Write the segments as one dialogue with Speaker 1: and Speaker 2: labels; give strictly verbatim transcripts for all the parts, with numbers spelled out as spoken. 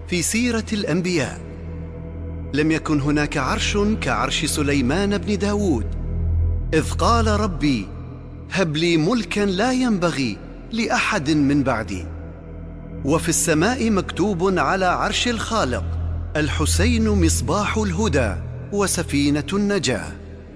Speaker 1: في سيرة الأنبياء لم يكن هناك عرش كعرش سليمان بن داود، إذ قال ربي هب لي ملكا لا ينبغي لأحد من بعدي. وفي السماء مكتوب على عرش الخالق الحسين مصباح الهدى وسفينة النجاة.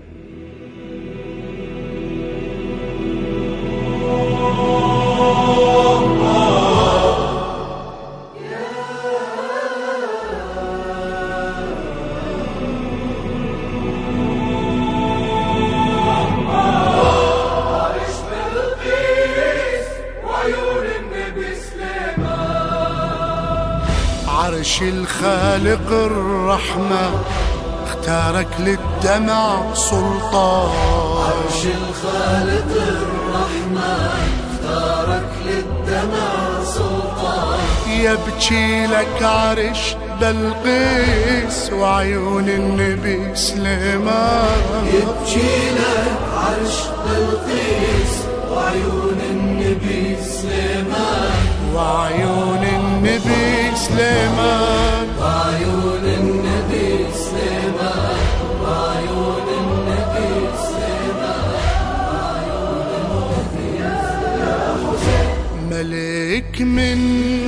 Speaker 2: عرش الخالق الرحمة اختارك للدمع سلطان.
Speaker 3: عرش الخالق الرحمة اختارك للدمع سلطان.
Speaker 2: يبكي لك عرش بلقيس وعيون النبي سليمان.
Speaker 3: يبكي لك عرش بلقيس وعيون النبي سليمان.
Speaker 2: وعيون النبي سليمان.
Speaker 3: وعيون النبي سليمان. وعيون النبي سليمان. وعيون النبي يا حسين.
Speaker 2: ملك من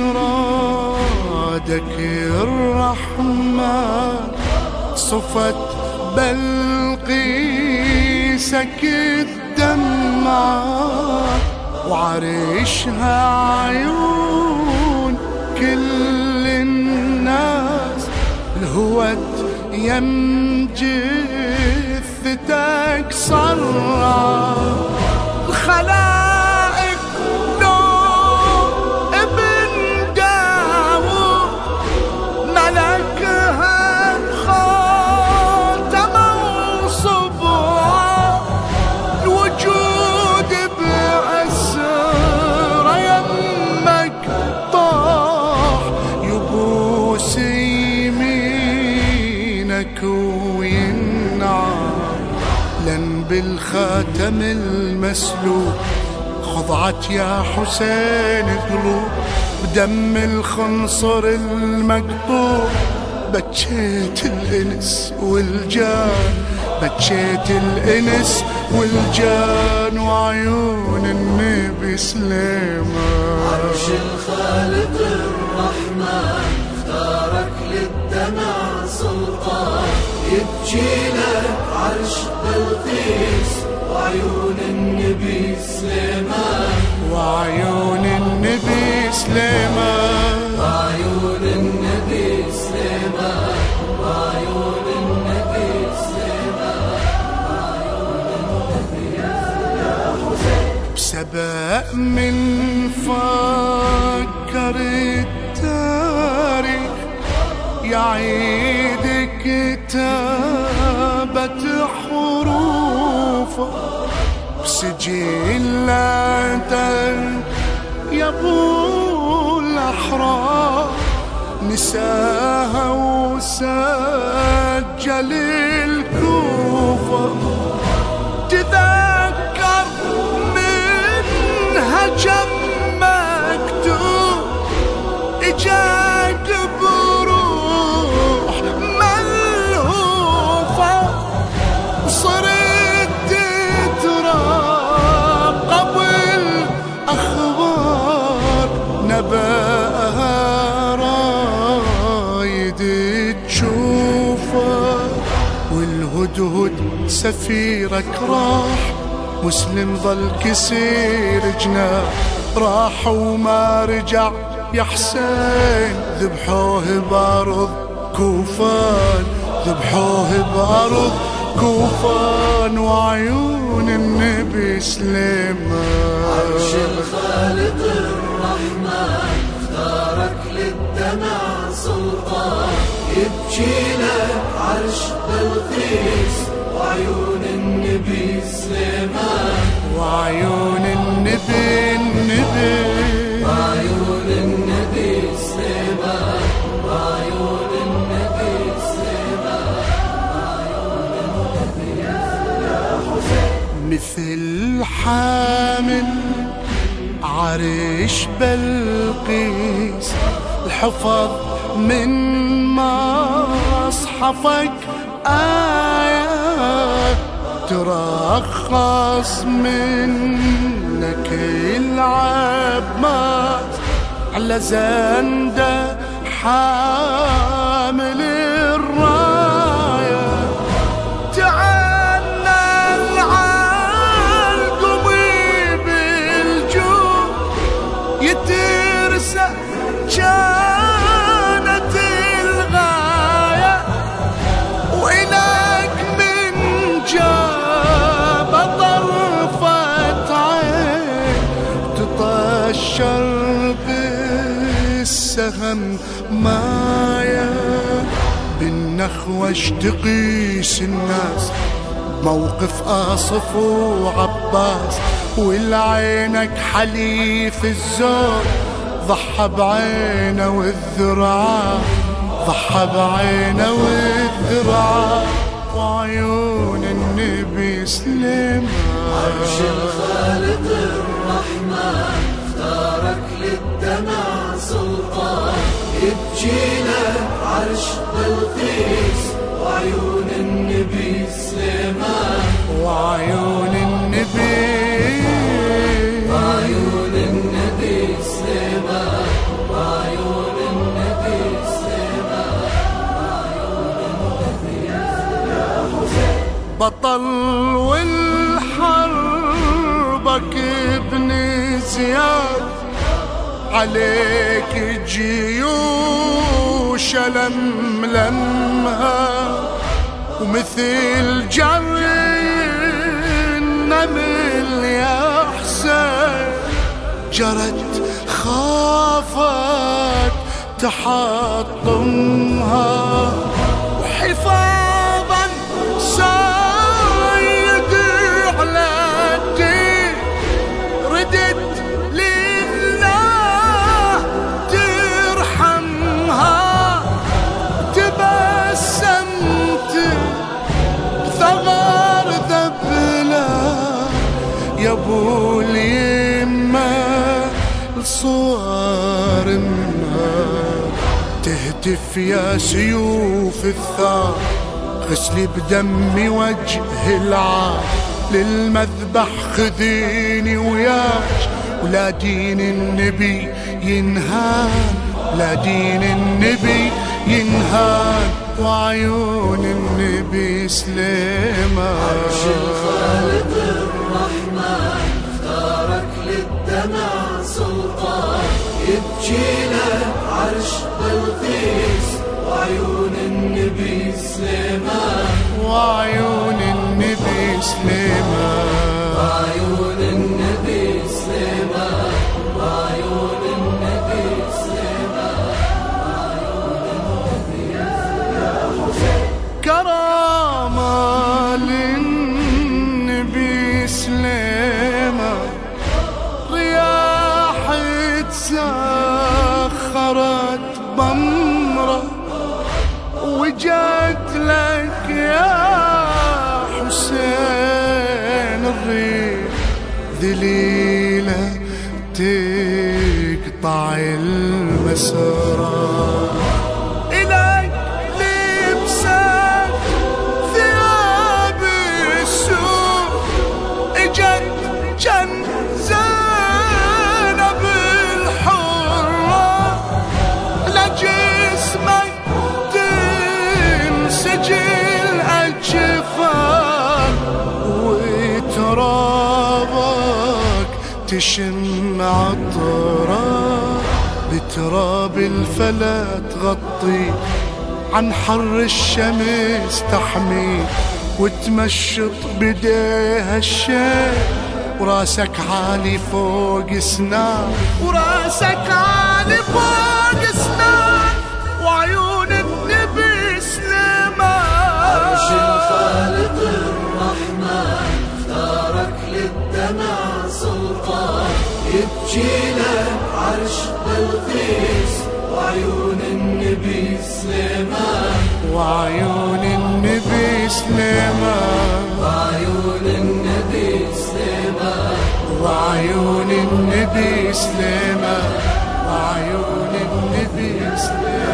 Speaker 2: رادك الرحمن صفت بلقيسك الدمعة وعرشها عيون كل الناس. الهوت يم جثتك صرع الخلائق نور ابن داود ملكها خاتم صبعه. الوجود بأسر يمك طاح يبوس يمينك وينعم. لن بالخاتم المسلوب خضعت يا حسين قلوب بدم الخنصر المقطوع. بكيت الإنس والجان بكيت الإنس والجان وعيون النبي سليمان.
Speaker 3: عرش الخالق الرحمن اختارك للدمع سلطان. يبكي لك عرش بلقيس وعيون النبي سليمان.
Speaker 2: وعيون النبي سليمان.
Speaker 3: وعيون النبي سليمان. وعيون النبي سليمان. وعيون النبي يا حسين.
Speaker 2: بسبق من فكر التاريخ يعيد كتابة حروفه بسجلاتك يا ابو الاحرار. نساها وسجل الكوفة تذكر منها كم مكتوب اجاك بروح ملهوفة. صرت تتراب قبل اخبار نبأها رايد تشوفه. والهدهد سفيرك راح مسلم ظل كسير جناح. راح وما رجع يا حسين ذبحوه بأرض كوفان. ذبحوه بأرض كوفان وعيون النبي سليمان.
Speaker 3: عرش الخالق الرحمن اختارك للدمع سلطان. يبكي لك عرش بلقيس وعيون النبي سليمان.
Speaker 2: وعيون النبي النبي.
Speaker 3: وعيون النبي سليمان. وعيون النبي سليمان. وعيون النبي يا حسين.
Speaker 2: مثل حامل عرش بلقيس الحفظ من مصحفك آية ترخص منك العباس على زنده حامل الراية تعنى العالقمي بالجود يترسى كانت الغاية وإليك من جاب طرفة عين تطشر بالسهم مايا بالنخوة تقيس الناس موقف آصف وعباس والعينك حليف الزور ضحى بعينه والذرعة ضحى بعينه والذرعة وعيون النبي سليمان
Speaker 3: عرش الخالق الرحمن اختارك للدمع سلطان يبجينا عرش بلقيس وعيون النبي سليمان
Speaker 2: وعيون النبي
Speaker 3: وعيون النبي سليمان وعيون النبي سليمان وعيون النبي يا حسين
Speaker 2: بطل والحربك ابن زياد عليك جيوش لملمها ومثل جري النمل يا حسين جرت خافت تحطمها وحفاظا سايد على الدين ردت لله ترحمها تبسمت ثغر ذبله يا ابو اليمه لصور امها تهتف يا سيوف الثار غسلي بدمي وجه العار للمذبح خذيني وياك ولا دين النبي ينهان لا دين النبي ينهان وعيون النبي سليمان
Speaker 3: عرش الخالق الرحمن اختارك للدمع سلطان يبجينا عرش بلقيس وعيون النبي سليمان
Speaker 2: وعيون النبي سليمان
Speaker 3: وعيون النبي سليمان وعيون النبي سليمان وعيون النبي يا حسين
Speaker 2: كرامة للنبي سليمان رياح تسخرت بمره وجات لك يا حسين الريح ذليلة تقطع المسرى إليك لبسك ثياب السوق اجت جنزانة بالحرة لجسمك تنسجل أجفان وترابك تشم عطرة بتراب الفلا تغطي عن حر الشمس تحمي وتمشط بديها الشيء وراسك عالي فوق سنان وراسك عالي فوق سنان وعيون النبي سليمان
Speaker 3: عرش الخالق الرحمن اختارك للدمع سلطان يبجينا عرش بلقيس وعيون النبي سليمان
Speaker 2: وعيون النبي سليمان
Speaker 3: وعيون النبي سليمان
Speaker 2: وعيون النبي سليمان وعيون النبي سليمان